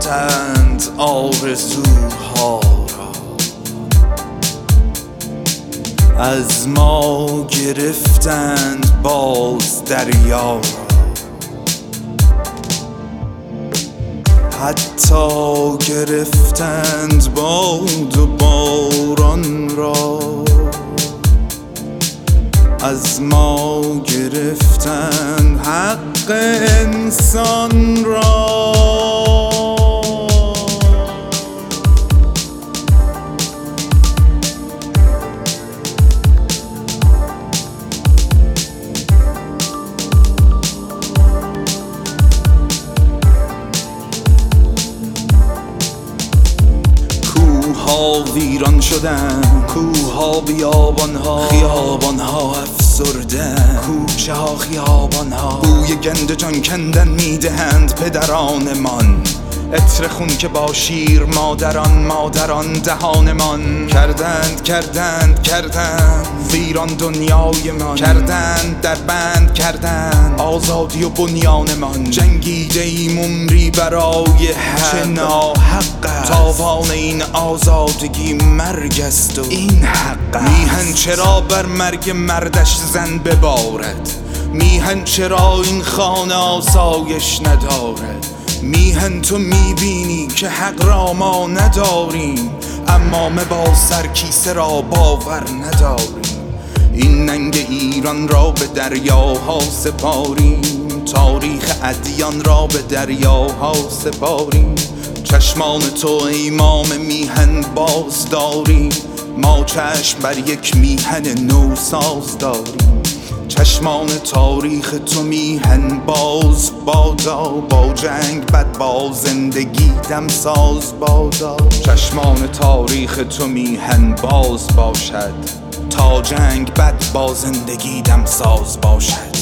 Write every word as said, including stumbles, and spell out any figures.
بستند آرزوها را، از ما گرفتند باز دریا را، حتی گرفتند باد و باران را، از ما گرفتند حق انسان را. کوه‌ها ویران شدن، کوه‌ها بیابان‌ها، خیابان‌ها افسردن، کوچه‌ها خیابان‌ها بوی گند جان کندن میدهند پدرانمان. عطر خون که با شیر مادران مادران دهانمان کردند کردند کردند ویران دنیای من، کردند در بند کردند آزادی و بنیانمان. جنگیده ایم عمری برای حق، چه ناحق است تاوان این آزادگی مرگ است و این حق است. میهن چرا بر مرگ مردش زن ببارد، میهن چرا این خانه آسایش ندارد. میهن تو میبینی که حق را ما نداریم، امامه با سرکیسه را باور نداریم. این ننگ ایران را به دریاها سپاریم، تاریخ ادیان را به دریاها سپاریم. چشمان تو ایمام میهن باز داریم، ما چشم بر یک میهن نو ساز داریم. چشمان تاریخ تو میهن باز بادا، با جنگ بد با زندگی دم ساز بادا. چشمان تاریخ تو میهن باز باشد، تا جنگ بد با زندگی دم ساز باشد.